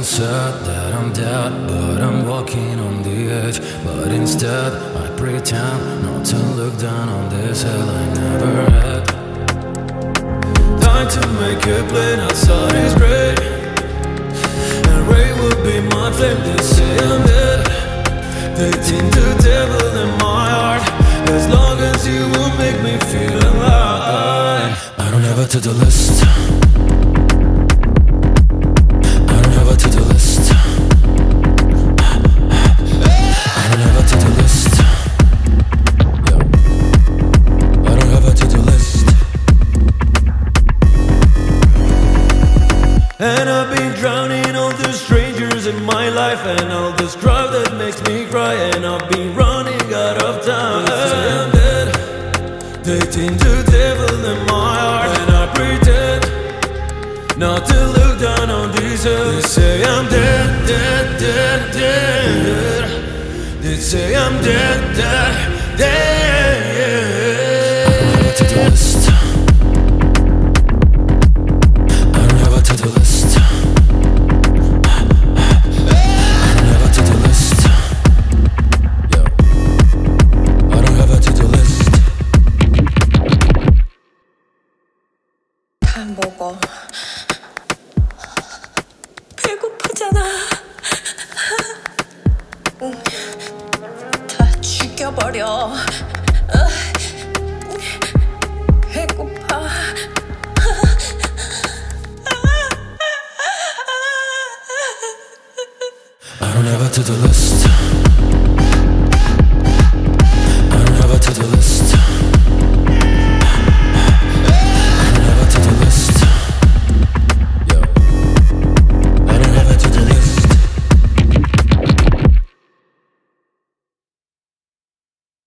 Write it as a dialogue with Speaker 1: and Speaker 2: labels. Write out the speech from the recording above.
Speaker 1: and said that I'm dead, but I'm walking on the edge. But instead I pretend not to look down on this hell I never had. Time to make it plain, outside is great, and rain will be my flame. They say I'm dead, they think the devil in my heart, as long as you will make me feel alive. I don't have a to-do list, and I've been drowning all the strangers in my life, and all this crowd that makes me cry, and I've been running out of time. They say I'm dead, they think the devil in my heart, and I pretend not to look down on this earth. They say I'm dead, dead, dead, dead. They say I'm dead, dead, dead. I don't have a to-do list,
Speaker 2: 먹어.